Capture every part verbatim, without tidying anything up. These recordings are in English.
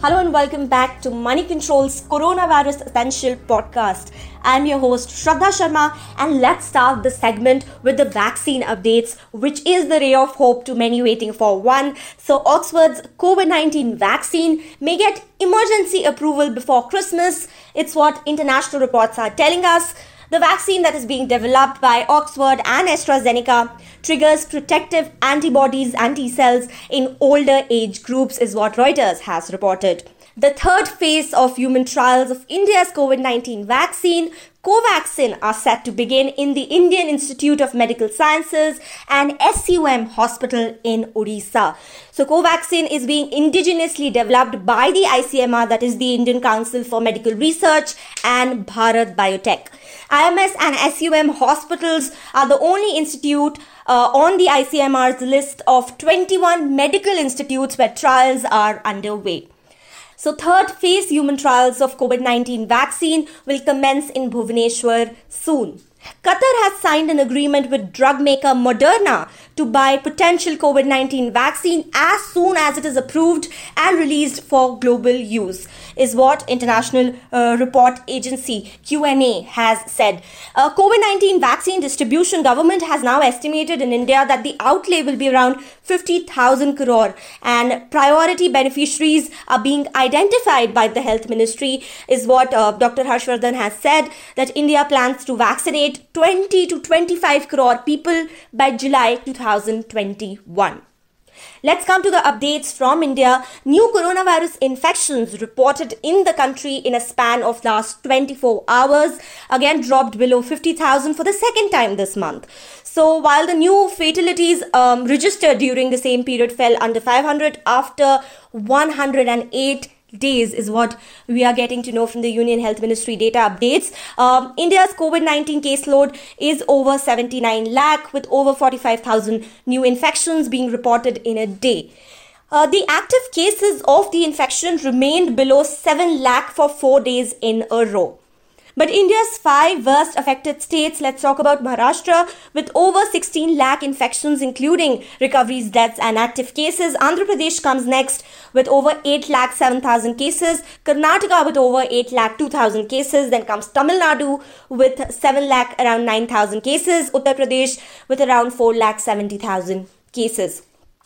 Hello and welcome back to Money Control's Coronavirus Essential Podcast. I'm your host Shraddha Sharma, and let's start the segment with the vaccine updates, which is the ray of hope to many waiting for one. So Oxford's COVID nineteen vaccine may get emergency approval before Christmas. It's what international reports are telling us. The vaccine that is being developed by Oxford and AstraZeneca triggers protective antibodies and T-cells in older age groups, is what Reuters has reported. The third phase of human trials of India's COVID nineteen vaccine, Covaxin, are set to begin in the Indian Institute of Medical Sciences and S U M Hospital in Odisha. So Covaxin is being indigenously developed by the I C M R, that is the Indian Council for Medical Research, and Bharat Biotech. I M S and S U M hospitals are the only institute uh, on the I C M R's list of twenty-one medical institutes where trials are underway. So third phase human trials of COVID nineteen vaccine will commence in Bhubaneswar soon. Qatar has signed an agreement with drug maker Moderna to buy potential COVID nineteen vaccine as soon as it is approved and released for global use, is what international uh, report agency Q N A has said. Uh, COVID nineteen vaccine distribution, government has now estimated in India that the outlay will be around fifty thousand crore, and priority beneficiaries are being identified by the health ministry, is what uh, Doctor Harshvardhan has said, that India plans to vaccinate twenty to twenty-five crore people by July two thousand twenty-one. Let's come to the updates from India. New coronavirus infections reported in the country in a span of last twenty-four hours again dropped below fifty thousand for the second time this month. So while the new fatalities um, registered during the same period fell under five hundred after one hundred eight days, is what we are getting to know from the Union Health Ministry data updates. Um, India's COVID nineteen caseload is over seventy-nine lakh, with over forty-five thousand new infections being reported in a day. Uh, the active cases of the infection remained below seven lakh for four days in a row. But India's five worst affected states, let's talk about Maharashtra, with over sixteen lakh infections, including recoveries, deaths and active cases. Andhra Pradesh comes next with over eight lakh seven thousand cases. Karnataka with over eight lakh two thousand cases. Then comes Tamil Nadu with seven lakh around nine thousand cases. Uttar Pradesh with around four lakh seventy thousand cases.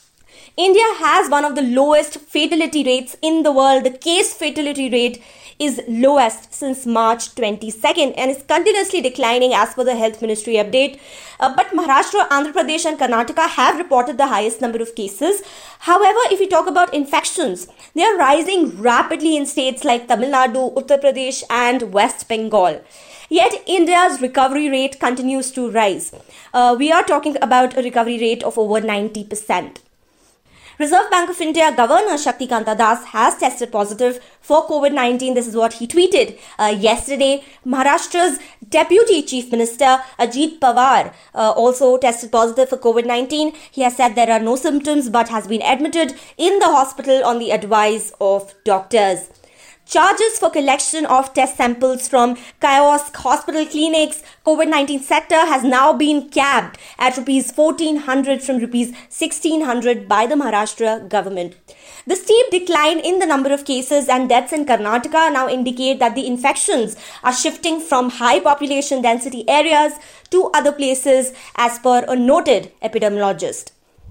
India has one of the lowest fatality rates in the world. The case fatality rate is lowest since March twenty-second and is continuously declining as per the Health Ministry update. Uh, but Maharashtra, Andhra Pradesh and Karnataka have reported the highest number of cases. However, if we talk about infections, they are rising rapidly in states like Tamil Nadu, Uttar Pradesh and West Bengal. Yet India's recovery rate continues to rise. Uh, we are talking about a recovery rate of over ninety percent. Reserve Bank of India Governor Shaktikanta Das has tested positive for COVID nineteen. This is what he tweeted uh, yesterday. Maharashtra's Deputy Chief Minister Ajit Pawar uh, also tested positive for COVID nineteen. He has said there are no symptoms but has been admitted in the hospital on the advice of doctors. Charges for collection of test samples from kiosk hospital clinics COVID nineteen sector has now been capped at rupees fourteen hundred from rupees sixteen hundred by the Maharashtra government. The steep decline in the number of cases and deaths in Karnataka now indicate that the infections are shifting from high population density areas to other places, as per a noted epidemiologist.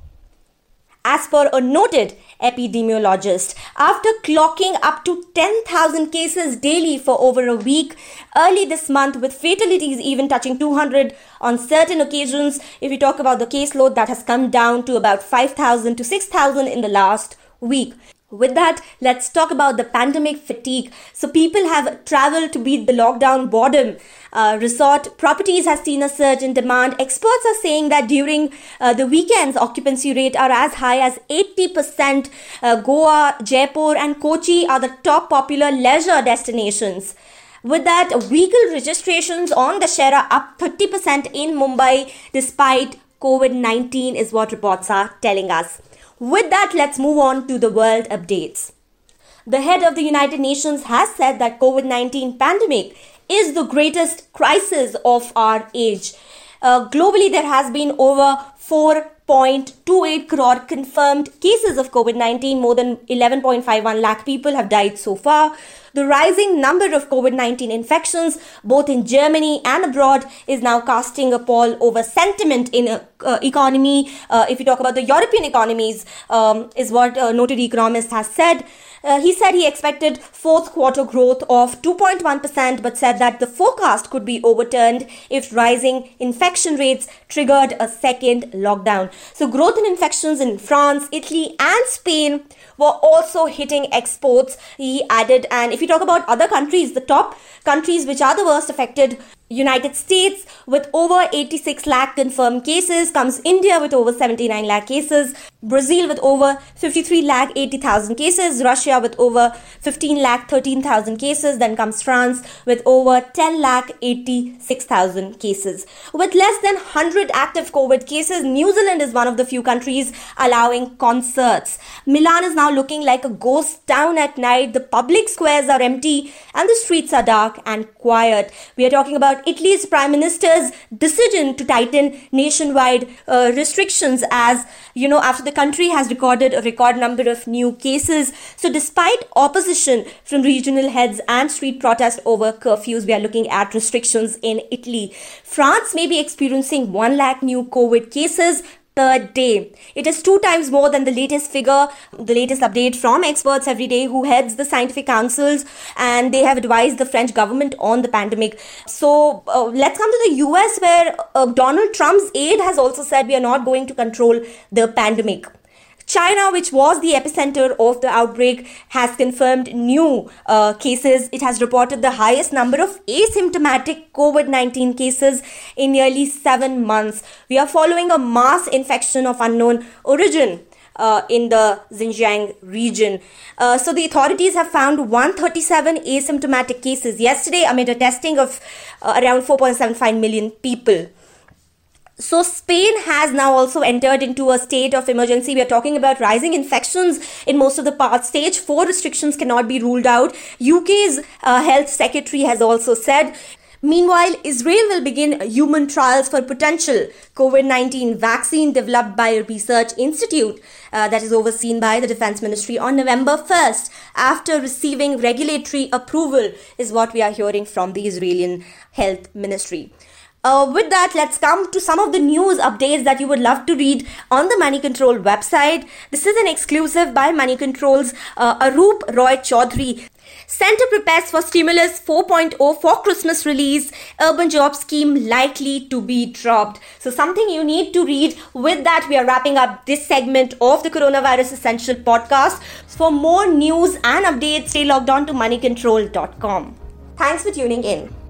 As per a noted epidemiologist, after clocking up to ten thousand cases daily for over a week early this month, with fatalities even touching two hundred on certain occasions, if we talk about the caseload, that has come down to about five thousand to six thousand in the last week. With that, let's talk about the pandemic fatigue. So people have traveled to beat the lockdown boredom. Uh, resort properties has seen a surge in demand. Experts are saying that during uh, the weekends, occupancy rate are as high as eighty percent. Uh, Goa, Jaipur and Kochi are the top popular leisure destinations. With that, vehicle registrations on Dussehra up thirty percent in Mumbai despite COVID nineteen, is what reports are telling us. With that, let's move on to the world updates. The head of the United Nations has said that COVID nineteen pandemic is the greatest crisis of our age. Uh, globally, there has been over four point two eight crore confirmed cases of COVID nineteen. More than eleven point five one lakh people have died so far. The rising number of COVID nineteen infections, both in Germany and abroad, is now casting a pall over sentiment in uh, uh, economy. Uh, if you talk about the European economies, um, is what a noted economist has said. Uh, he said he expected fourth quarter growth of two point one percent, but said that the forecast could be overturned if rising infection rates triggered a second lockdown. So growth in infections in France, Italy and Spain were also hitting exports, he added. And if you talk about other countries, the top countries which are the worst affected, United States with over eighty-six lakh confirmed cases, comes India with over seventy-nine lakh cases, Brazil with over fifty-three lakh eighty thousand cases, Russia with over fifteen lakh thirteen thousand cases, then comes France with over ten lakh eighty-six thousand cases. With less than one hundred active COVID cases, New Zealand is one of the few countries allowing concerts. Milan is now looking like a ghost town at night. The public squares are empty and the streets are dark and quiet. We are talking about Italy's Prime Minister's decision to tighten nationwide uh, restrictions, as you know, after the country has recorded a record number of new cases. So despite opposition from regional heads and street protest over curfews, we are looking at restrictions in Italy. France may be experiencing one lakh new COVID cases per day. It is two times more than the latest figure, the latest update from experts every day who heads the scientific councils, and they have advised the French government on the pandemic. So uh, let's come to the U S, where uh, Donald Trump's aide has also said we are not going to control the pandemic. China, which was the epicenter of the outbreak, has confirmed new uh, cases. It has reported the highest number of asymptomatic COVID nineteen cases in nearly seven months. We are following a mass infection of unknown origin Uh, in the Xinjiang region. Uh, so the authorities have found one hundred thirty-seven asymptomatic cases yesterday amid a testing of uh, around four point seven five million people. So Spain has now also entered into a state of emergency. We are talking about rising infections in most of the parts. Stage four restrictions cannot be ruled out. U K's uh, health secretary has also said. Meanwhile, Israel will begin human trials for potential COVID nineteen vaccine developed by a research institute uh, that is overseen by the Defense Ministry on November first, after receiving regulatory approval, is what we are hearing from the Israeli Health Ministry. Uh, with that, let's come to some of the news updates that you would love to read on the Money Control website. This is an exclusive by Money Control's uh, Arup Roy Chaudhary. Centre prepares for Stimulus four point oh for Christmas release. Urban job scheme likely to be dropped. So something you need to read. With that, we are wrapping up this segment of the Coronavirus Essential podcast. For more news and updates, stay logged on to money control dot com. Thanks for tuning in.